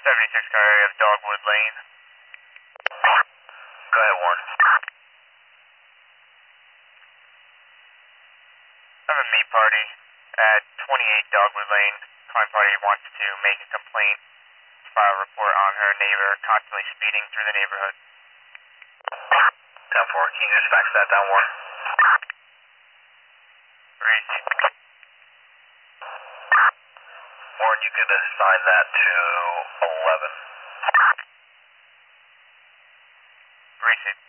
76 car area of Dogwood Lane. Go ahead, Warren. I have a meat party at 28 Dogwood Lane. Client party wants to make a complaint, file a report on her neighbor constantly speeding through the neighborhood. 10-4, can you just fax that down, Warren? Reese. Warren, you could assign that to 11. Reese.